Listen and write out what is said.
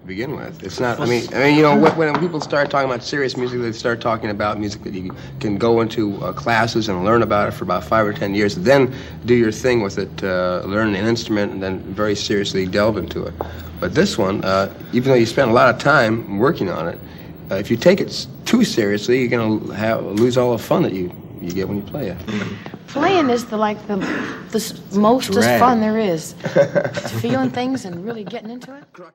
begin with. It's not. I mean, when people start talking about serious music, they start talking about music that you can go into classes and learn about it for about 5 or 10 years, then do your thing with it, learn an instrument, and then very seriously delve into it. But this one, even though you spend a lot of time working on it, if you take it too seriously, you're going to lose all the fun that you get when you play it. Playing is the most fun there is. Feeling things and really getting into it.